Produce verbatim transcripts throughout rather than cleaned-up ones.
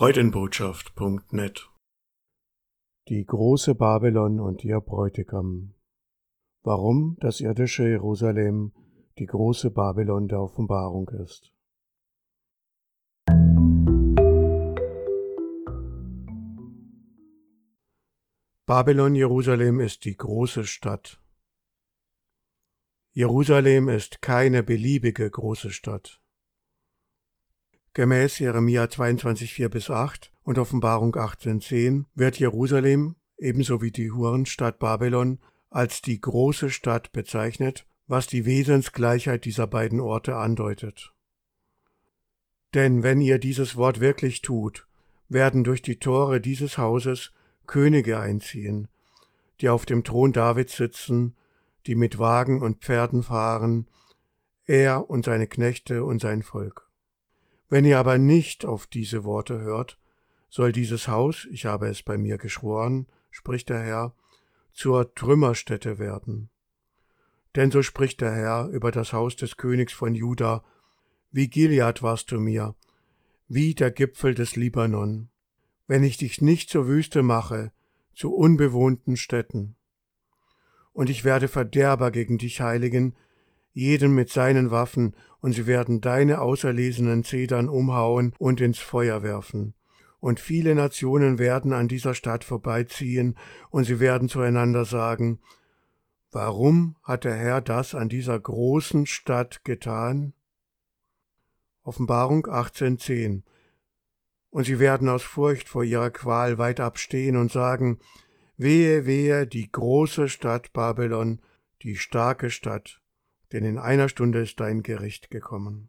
Freudenbotschaft Punkt net. Die große Babylon und ihr Bräutigam. Warum das irdische Jerusalem die große Babylon der Offenbarung ist. Babylon Jerusalem ist die große Stadt. Jerusalem ist keine beliebige große Stadt. Gemäß Jeremia zweiundzwanzig, vier bis acht und Offenbarung achtzehn, zehn wird Jerusalem, ebenso wie die Hurenstadt Babylon, als die große Stadt bezeichnet, was die Wesensgleichheit dieser beiden Orte andeutet. Denn wenn ihr dieses Wort wirklich tut, werden durch die Tore dieses Hauses Könige einziehen, die auf dem Thron Davids sitzen, die mit Wagen und Pferden fahren, er und seine Knechte und sein Volk. Wenn ihr aber nicht auf diese Worte hört, soll dieses Haus, ich habe es bei mir geschworen, spricht der Herr, zur Trümmerstätte werden. Denn so spricht der Herr über das Haus des Königs von Juda: Wie Gilead warst du mir, wie der Gipfel des Libanon, wenn ich dich nicht zur Wüste mache, zu unbewohnten Städten. Und ich werde Verderber gegen dich heiligen, jeden mit seinen Waffen, und sie werden deine auserlesenen Zedern umhauen und ins Feuer werfen. Und viele Nationen werden an dieser Stadt vorbeiziehen, und sie werden zueinander sagen: Warum hat der Herr das an dieser großen Stadt getan? Offenbarung achtzehn, zehn. Und sie werden aus Furcht vor ihrer Qual weit abstehen und sagen: Wehe, wehe, die große Stadt Babylon, die starke Stadt, denn in einer Stunde ist dein Gericht gekommen.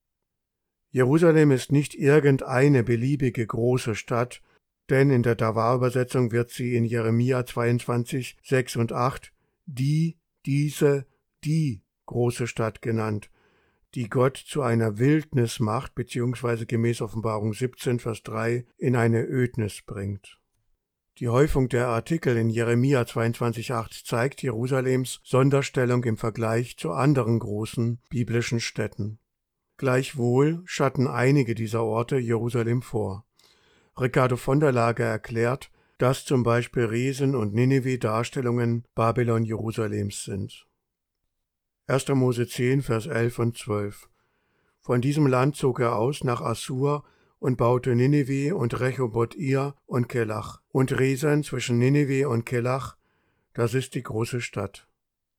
Jerusalem ist nicht irgendeine beliebige große Stadt, denn in der Davar-Übersetzung wird sie in Jeremia zweiundzwanzig, sechs und acht die, diese, die große Stadt genannt, die Gott zu einer Wildnis macht, beziehungsweise gemäß Offenbarung siebzehn, Vers drei, in eine Ödnis bringt. Die Häufung der Artikel in Jeremia zweiundzwanzig, acht zeigt Jerusalems Sonderstellung im Vergleich zu anderen großen biblischen Städten. Gleichwohl schatten einige dieser Orte Jerusalem vor. Ricardo von der Lage erklärt, dass zum Beispiel Resen und Ninive Darstellungen Babylon Jerusalems sind. erster Mose zehn, Vers elf und zwölf. Von diesem Land zog er aus nach Assur und baute Ninive und Rechoboth-ir und Kelach und Resen zwischen Ninive und Kelach, das ist die große Stadt.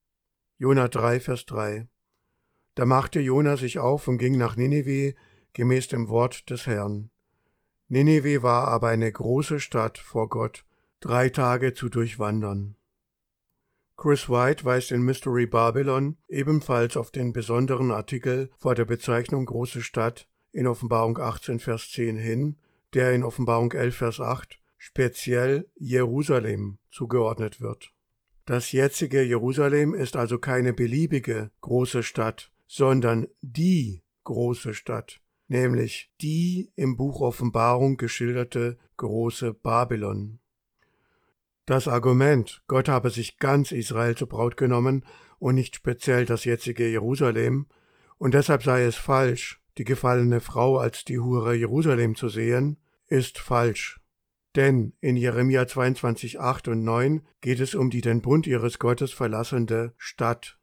Jona drei, Vers drei. Da machte Jona sich auf und ging nach Ninive, gemäß dem Wort des Herrn. Ninive war aber eine große Stadt vor Gott, drei Tage zu durchwandern. Chris White weist in Mystery Babylon ebenfalls auf den besonderen Artikel vor der Bezeichnung große Stadt in Offenbarung achtzehn, Vers zehn hin, der in Offenbarung elf, Vers acht speziell Jerusalem zugeordnet wird. Das jetzige Jerusalem ist also keine beliebige große Stadt, sondern die große Stadt, nämlich die im Buch Offenbarung geschilderte große Babylon. Das Argument, Gott habe sich ganz Israel zur Braut genommen und nicht speziell das jetzige Jerusalem, und deshalb sei es falsch, die gefallene Frau als die Hure Jerusalem zu sehen, ist falsch. Denn in Jeremia zweiundzwanzig, acht und neun geht es um die den Bund ihres Gottes verlassende Stadt.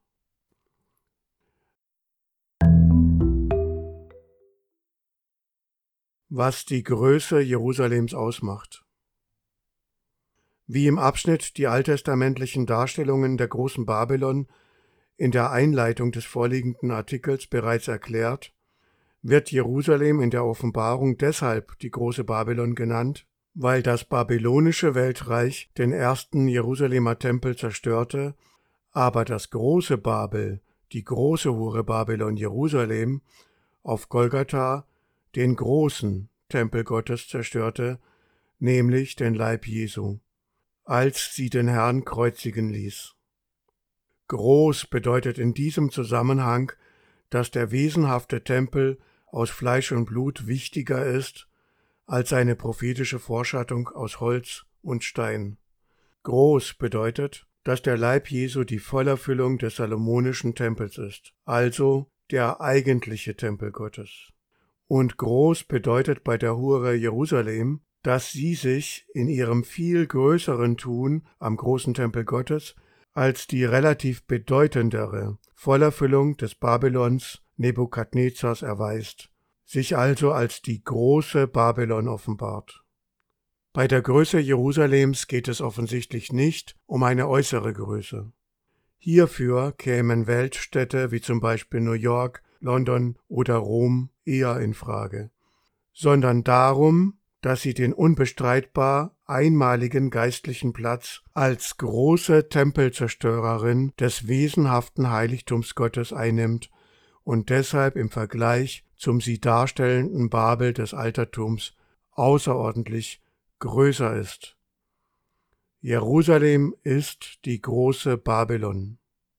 Was die Größe Jerusalems ausmacht. Wie im Abschnitt die alttestamentlichen Darstellungen der großen Babylon in der Einleitung des vorliegenden Artikels bereits erklärt, wird Jerusalem in der Offenbarung deshalb die große Babylon genannt, weil das babylonische Weltreich den ersten Jerusalemer Tempel zerstörte, aber das große Babel, die große Hure Babylon Jerusalem, auf Golgatha den großen Tempel Gottes zerstörte, nämlich den Leib Jesu, als sie den Herrn kreuzigen ließ. Groß bedeutet in diesem Zusammenhang, dass der wesenhafte Tempel aus Fleisch und Blut wichtiger ist als seine prophetische Vorschattung aus Holz und Stein. Groß bedeutet, dass der Leib Jesu die Vollerfüllung des salomonischen Tempels ist, also der eigentliche Tempel Gottes. Und groß bedeutet bei der Hure Jerusalem, dass sie sich in ihrem viel größeren Tun am großen Tempel Gottes als die relativ bedeutendere Vollerfüllung des Babylons Nebukadnezars erweist, sich also als die große Babylon offenbart. Bei der Größe Jerusalems geht es offensichtlich nicht um eine äußere Größe. Hierfür kämen Weltstädte wie zum Beispiel New York, London oder Rom eher in Frage, sondern darum, dass sie den unbestreitbar einmaligen geistlichen Platz als große Tempelzerstörerin des wesenhaften Heiligtums Gottes einnimmt und deshalb im Vergleich zum sie darstellenden Babel des Altertums außerordentlich größer ist. Jerusalem ist die große Babylon.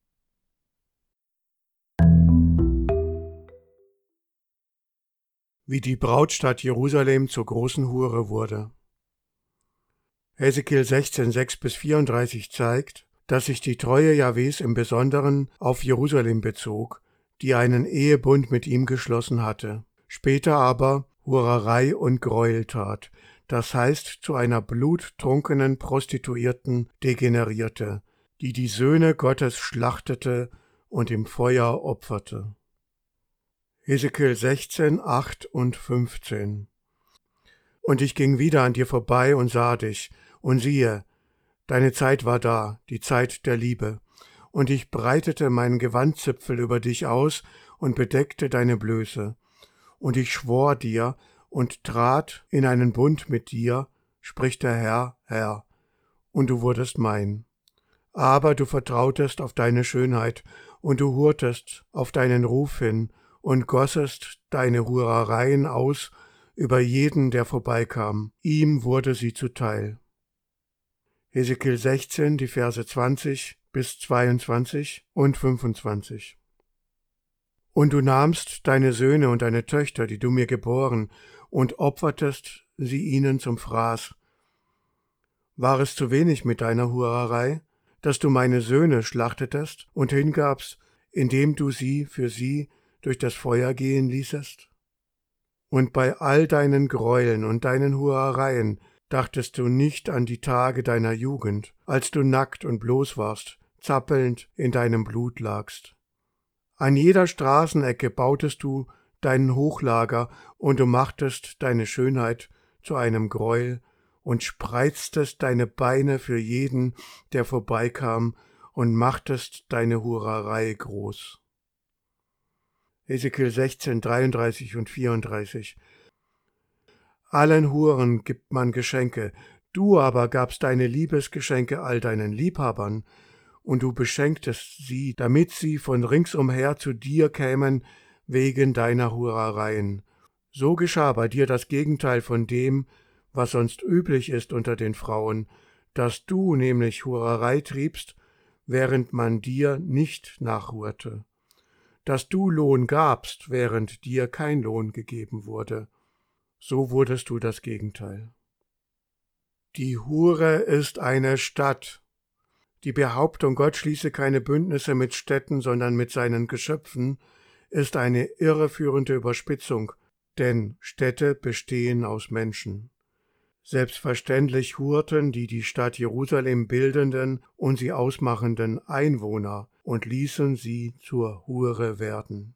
Wie die Brautstadt Jerusalem zur großen Hure wurde. Hesekiel sechzehn, sechs bis vierunddreißig zeigt, dass sich die Treue Jahwes im Besonderen auf Jerusalem bezog, die einen Ehebund mit ihm geschlossen hatte, später aber Hurerei und Gräuel tat, das heißt zu einer bluttrunkenen Prostituierten degenerierte, die die Söhne Gottes schlachtete und im Feuer opferte. Hesekiel sechzehn, acht und fünfzehn. Und ich ging wieder an dir vorbei und sah dich, und siehe, deine Zeit war da, die Zeit der Liebe, und ich breitete meinen Gewandzipfel über dich aus und bedeckte deine Blöße. Und ich schwor dir und trat in einen Bund mit dir, spricht der Herr, Herr, und du wurdest mein. Aber du vertrautest auf deine Schönheit, und du hurtest auf deinen Ruf hin, und gossest deine Hurereien aus über jeden, der vorbeikam. Ihm wurde sie zuteil. Hesekiel sechzehn, die Verse zwanzig bis zweiundzwanzig und fünfundzwanzig. Und du nahmst deine Söhne und deine Töchter, die du mir geboren, und opfertest sie ihnen zum Fraß. War es zu wenig mit deiner Hurerei, dass du meine Söhne schlachtetest und hingabst, indem du sie für sie durch das Feuer gehen ließest? Und bei all deinen Gräueln und deinen Hurereien dachtest du nicht an die Tage deiner Jugend, als du nackt und bloß warst, zappelnd in deinem Blut lagst. An jeder Straßenecke bautest du dein Hochlager, und du machtest deine Schönheit zu einem Gräuel und spreiztest deine Beine für jeden, der vorbeikam, und machtest deine Hurerei groß. Hesekiel sechzehn, dreiunddreißig und vierunddreißig. Allen Huren gibt man Geschenke, du aber gabst deine Liebesgeschenke all deinen Liebhabern, und du beschenktest sie, damit sie von ringsumher zu dir kämen wegen deiner Hurereien. So geschah bei dir das Gegenteil von dem, was sonst üblich ist unter den Frauen, dass du nämlich Hurerei triebst, während man dir nicht nachhurte, dass du Lohn gabst, während dir kein Lohn gegeben wurde. So wurdest du das Gegenteil. Die Hure ist eine Stadt. Die Behauptung, Gott schließe keine Bündnisse mit Städten, sondern mit seinen Geschöpfen, ist eine irreführende Überspitzung, denn Städte bestehen aus Menschen. Selbstverständlich hurten die die Stadt Jerusalem bildenden und sie ausmachenden Einwohner und ließen sie zur Hure werden.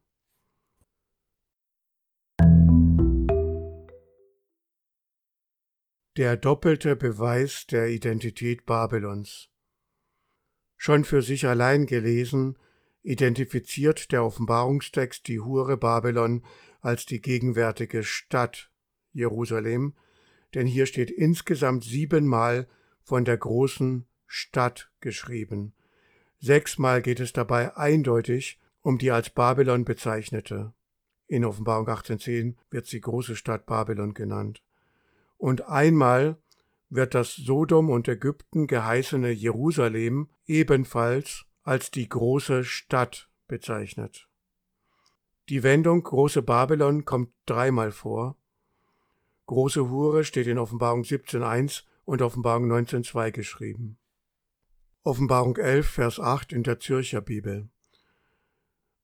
Der doppelte Beweis der Identität Babylons. Schon für sich allein gelesen, identifiziert der Offenbarungstext die Hure Babylon als die gegenwärtige Stadt Jerusalem, denn hier steht insgesamt siebenmal von der großen Stadt geschrieben. Sechsmal geht es dabei eindeutig um die als Babylon bezeichnete. In Offenbarung achtzehn zehn wird sie große Stadt Babylon genannt. Und einmal wird das Sodom und Ägypten geheißene Jerusalem ebenfalls als die große Stadt bezeichnet. Die Wendung große Babylon kommt dreimal vor. Große Hure steht in Offenbarung siebzehn eins und Offenbarung neunzehn zwei geschrieben. Offenbarung elf, Vers acht in der Zürcher Bibel.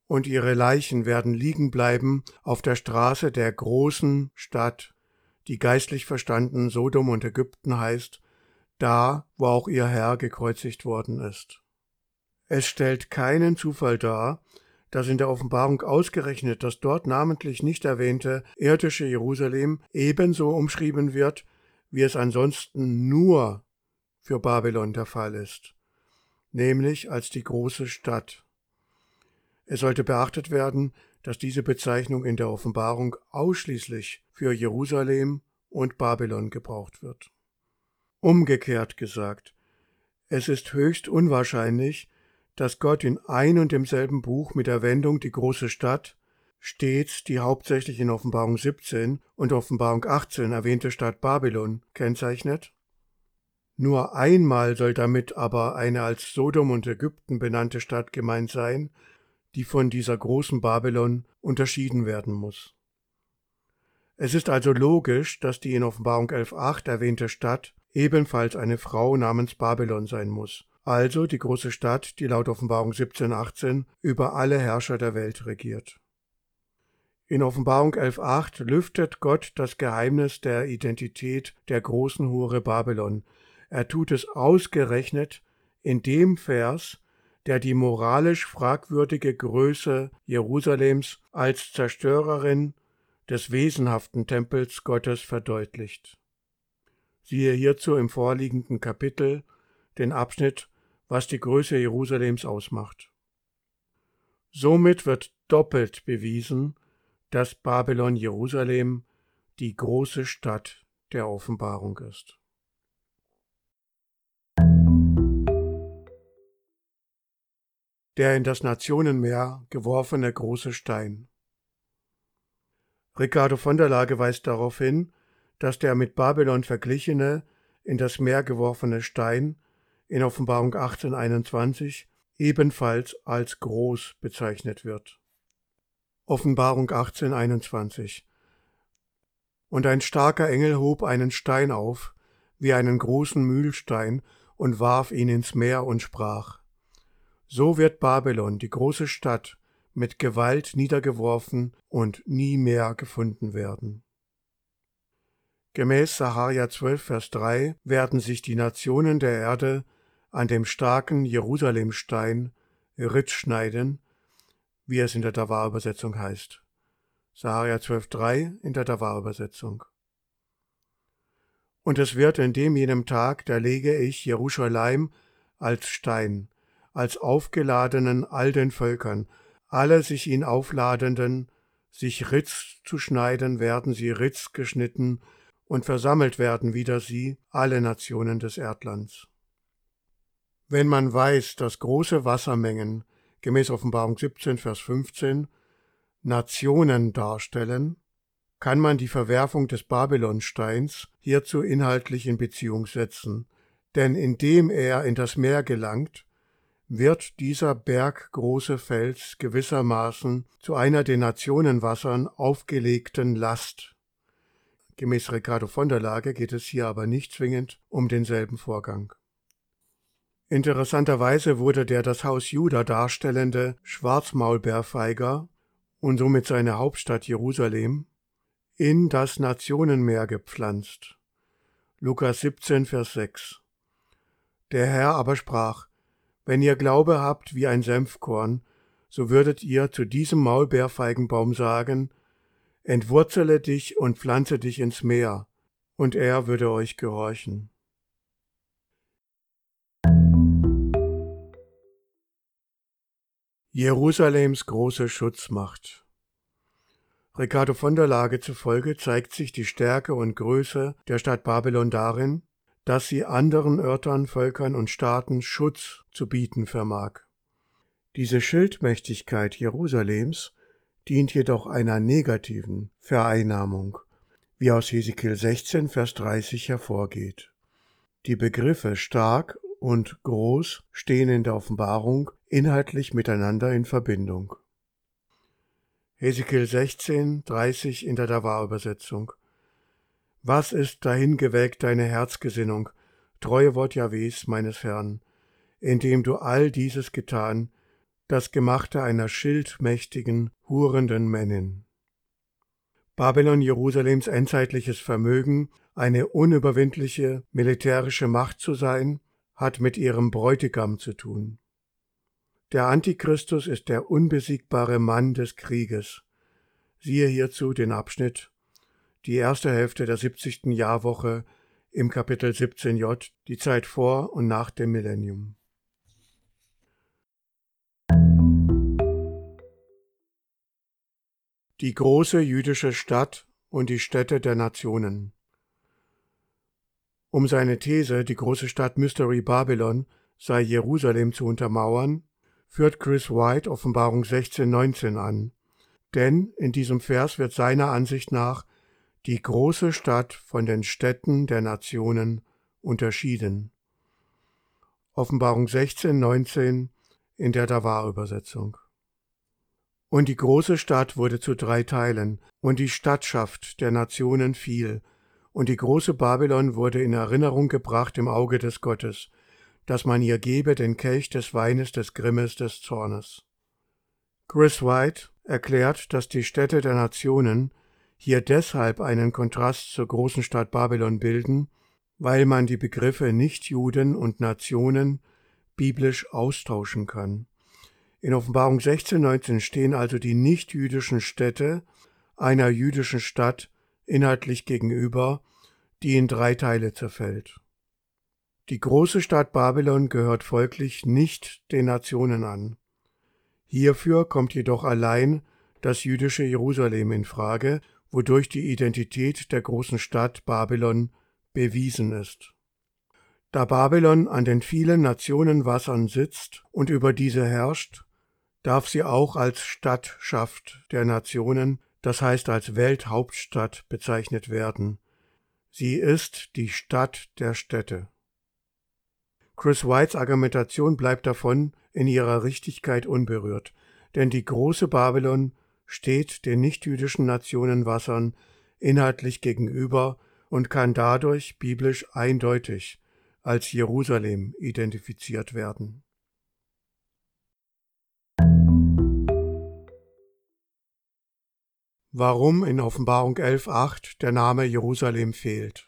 und ihre Leichen werden liegen bleiben auf der Straße der großen Stadt, die geistlich verstanden Sodom und Ägypten heißt, da, wo auch ihr Herr gekreuzigt worden ist. Es stellt keinen Zufall dar, dass in der Offenbarung ausgerechnet das dort namentlich nicht erwähnte irdische Jerusalem ebenso umschrieben wird, wie es ansonsten nur für Babylon der Fall ist, nämlich als die große Stadt. Es sollte beachtet werden, dass diese Bezeichnung in der Offenbarung ausschließlich für Jerusalem und Babylon gebraucht wird. Umgekehrt gesagt, es ist höchst unwahrscheinlich, dass Gott in ein und demselben Buch mit der Wendung die große Stadt stets die hauptsächlich in Offenbarung siebzehn und Offenbarung achtzehn erwähnte Stadt Babylon kennzeichnet. Nur einmal soll damit aber eine als Sodom und Ägypten benannte Stadt gemeint sein, die von dieser großen Babylon unterschieden werden muss. Es ist also logisch, dass die in Offenbarung elf acht erwähnte Stadt ebenfalls eine Frau namens Babylon sein muss, also die große Stadt, die laut Offenbarung siebzehn achtzehn über alle Herrscher der Welt regiert. In Offenbarung elf acht lüftet Gott das Geheimnis der Identität der großen Hure Babylon. Er tut es ausgerechnet in dem Vers, der die moralisch fragwürdige Größe Jerusalems als Zerstörerin des wesenhaften Tempels Gottes verdeutlicht. Siehe hierzu im vorliegenden Kapitel den Abschnitt, was die Größe Jerusalems ausmacht. Somit wird doppelt bewiesen, dass Babylon Jerusalem die große Stadt der Offenbarung ist. Der in das Nationenmeer geworfene große Stein. Ricardo von der Lage weist darauf hin, dass der mit Babylon verglichene, in das Meer geworfene Stein in Offenbarung achtzehn einundzwanzig ebenfalls als groß bezeichnet wird. Offenbarung achtzehn einundzwanzig. Und ein starker Engel hob einen Stein auf, wie einen großen Mühlstein, und warf ihn ins Meer und sprach: So wird Babylon, die große Stadt, mit Gewalt niedergeworfen und nie mehr gefunden werden. Gemäß Sacharja zwölf, Vers drei werden sich die Nationen der Erde an dem starken Jerusalemstein Ritz schneiden, wie es in der Davar-Übersetzung heißt. Sacharja zwölf, drei in der Davar-Übersetzung. Und es wird in dem jenem Tag, da lege ich Jerusalem als Stein, als aufgeladenen all den Völkern, alle sich ihn aufladenden, sich Ritz zu schneiden, werden sie Ritz geschnitten, und versammelt werden wieder sie, alle Nationen des Erdlands. Wenn man weiß, dass große Wassermengen, gemäß Offenbarung siebzehn, Vers fünfzehn, Nationen darstellen, kann man die Verwerfung des Babylonsteins hierzu inhaltlich in Beziehung setzen, denn indem er in das Meer gelangt, wird dieser berggroße Fels gewissermaßen zu einer den Nationenwassern aufgelegten Last. Gemäß Ricardo von der Lage geht es hier aber nicht zwingend um denselben Vorgang. Interessanterweise wurde der das Haus Juda darstellende Schwarzmaulbeerfeiger und somit seine Hauptstadt Jerusalem in das Nationenmeer gepflanzt. Lukas siebzehn, Vers sechs. Der Herr aber sprach: Wenn ihr Glaube habt wie ein Senfkorn, so würdet ihr zu diesem Maulbeerfeigenbaum sagen: Entwurzele dich und pflanze dich ins Meer, und er würde euch gehorchen. Jerusalems große Schutzmacht. Ricardo von der Lage zufolge zeigt sich die Stärke und Größe der Stadt Babylon darin, dass sie anderen Örtern, Völkern und Staaten Schutz zu bieten vermag. Diese Schildmächtigkeit Jerusalems dient jedoch einer negativen Vereinnahmung, wie aus Hesekiel sechzehn, Vers dreißig hervorgeht. Die Begriffe stark und groß stehen in der Offenbarung inhaltlich miteinander in Verbindung. Hesekiel sechzehn, dreißig in der Davar-Übersetzung. Was ist dahingeweckt deine Herzgesinnung, treue Wort Jahwes, meines Herrn, indem du all dieses getan, das Gemachte einer schildmächtigen, hurenden Männin. Babylon, Jerusalems endzeitliches Vermögen, eine unüberwindliche militärische Macht zu sein, hat mit ihrem Bräutigam zu tun. Der Antichristus ist der unbesiegbare Mann des Krieges. Siehe hierzu den Abschnitt, die erste Hälfte der siebzigsten Jahrwoche im Kapitel siebzehn j, die Zeit vor und nach dem Millennium. Die große jüdische Stadt und die Städte der Nationen. Um seine These, die große Stadt Mystery Babylon sei Jerusalem, zu untermauern, führt Chris White Offenbarung sechzehn neunzehn an. Denn in diesem Vers wird seiner Ansicht nach die große Stadt von den Städten der Nationen unterschieden. Offenbarung sechzehn neunzehn in der Davar-Übersetzung. Und die große Stadt wurde zu drei Teilen, und die Stadtschaft der Nationen fiel, und die große Babylon wurde in Erinnerung gebracht im Auge des Gottes, dass man ihr gebe den Kelch des Weines des Grimmes des Zornes. Chris White erklärt, dass die Städte der Nationen hier deshalb einen Kontrast zur großen Stadt Babylon bilden, weil man die Begriffe Nichtjuden und Nationen biblisch austauschen kann. In Offenbarung sechzehn neunzehn stehen also die nichtjüdischen Städte einer jüdischen Stadt inhaltlich gegenüber, die in drei Teile zerfällt. Die große Stadt Babylon gehört folglich nicht den Nationen an. Hierfür kommt jedoch allein das jüdische Jerusalem in Frage, wodurch die Identität der großen Stadt Babylon bewiesen ist. Da Babylon an den vielen Nationenwassern sitzt und über diese herrscht, darf sie auch als Stadtschaft der Nationen, das heißt als Welthauptstadt, bezeichnet werden. Sie ist die Stadt der Städte. Chris Whites Argumentation bleibt davon in ihrer Richtigkeit unberührt, denn die große Babylon steht den nichtjüdischen Nationenwassern inhaltlich gegenüber und kann dadurch biblisch eindeutig als Jerusalem identifiziert werden. Warum in Offenbarung elf acht der Name Jerusalem fehlt.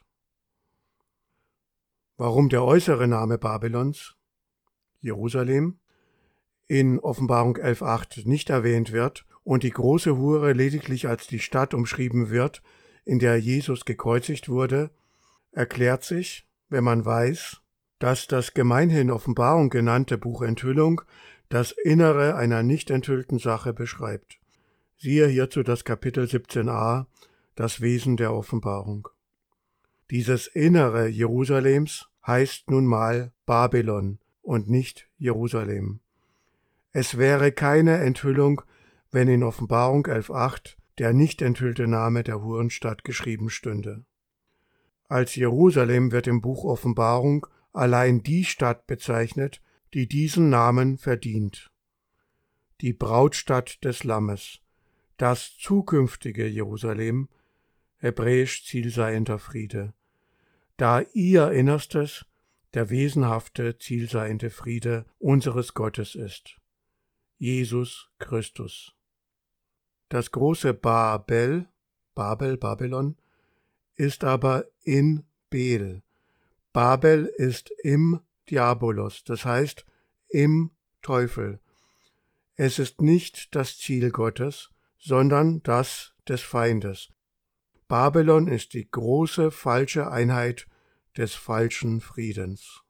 Warum der äußere Name Babylons, Jerusalem, in Offenbarung elf acht nicht erwähnt wird und die große Hure lediglich als die Stadt umschrieben wird, in der Jesus gekreuzigt wurde, erklärt sich, wenn man weiß, dass das gemeinhin Offenbarung genannte Buch Enthüllung das Innere einer nicht enthüllten Sache beschreibt. Siehe hierzu das Kapitel siebzehn a, das Wesen der Offenbarung. Dieses Innere Jerusalems heißt nun mal Babylon und nicht Jerusalem. Es wäre keine Enthüllung, wenn in Offenbarung elf acht der nicht enthüllte Name der Hurenstadt geschrieben stünde. Als Jerusalem wird im Buch Offenbarung allein die Stadt bezeichnet, die diesen Namen verdient. Die Brautstadt des Lammes, das zukünftige Jerusalem, hebräisch zielseiender Friede, da ihr Innerstes der wesenhafte, zielseiende Friede unseres Gottes ist, Jesus Christus. Das große Babel, Babel, Babylon, ist aber in Bel. Babel ist im Diabolos, das heißt im Teufel. Es ist nicht das Ziel Gottes, sondern das des Feindes. Babylon ist die große falsche Einheit des falschen Friedens.